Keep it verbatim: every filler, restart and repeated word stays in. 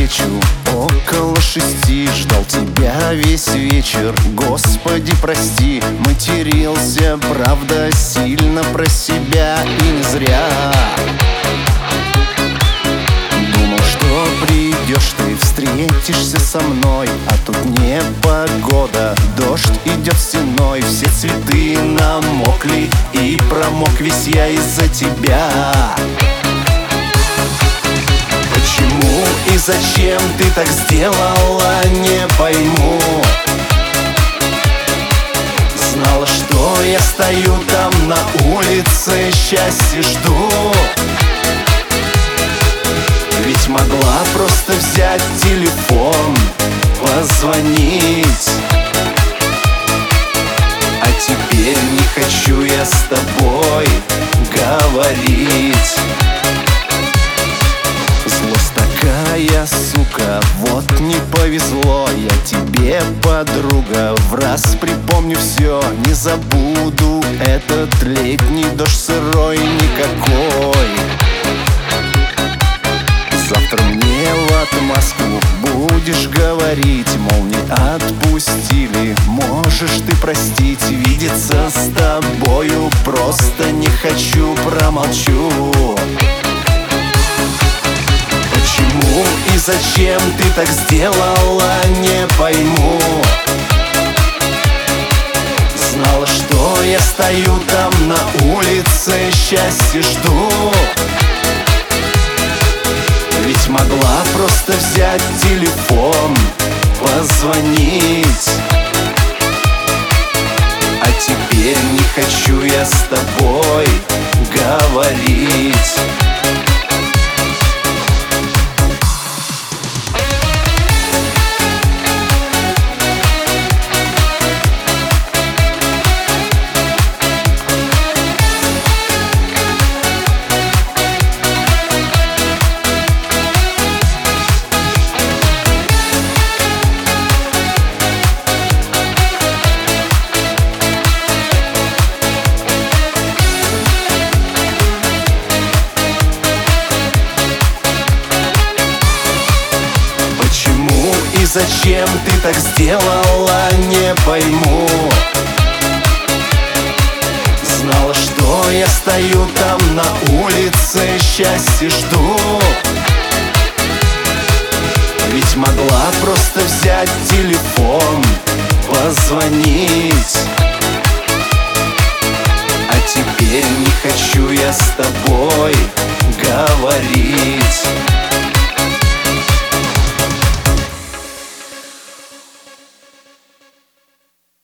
встречу около шести. Ждал тебя весь вечер, Господи, прости. Матерился, правда, сильно про себя и не зря. Думал, что придешь ты, встретишься со мной, а тут непогода, дождь идет стеной. Все цветы намокли, и промок весь я из-за тебя. Почему и зачем ты так сделала, не пойму. Знала, что я стою там на улице, счастье жду. Ведь могла просто взять телефон, позвонить. А теперь не хочу я с тобой говорить. Злость такая, сука, вот не повезло. Я тебе, подруга, в раз припомню все. Не забуду этот летний дождь сырой никакой. Завтра мне в отмазку будешь говорить, мол, не отпустили. Можешь ты простить, видеться с тобою просто не хочу, промолчу. Почему и зачем ты так сделала, не пойму. Знала, что я стою там на улице, счастье жду. Ведь могла просто взять телефон, позвонить. А теперь не хочу я с тобой говорить. Зачем ты так сделала, не пойму. Знала, что я стою там на улице, счастье жду. Ведь могла просто взять телефон, позвонить. А теперь не хочу я с тобой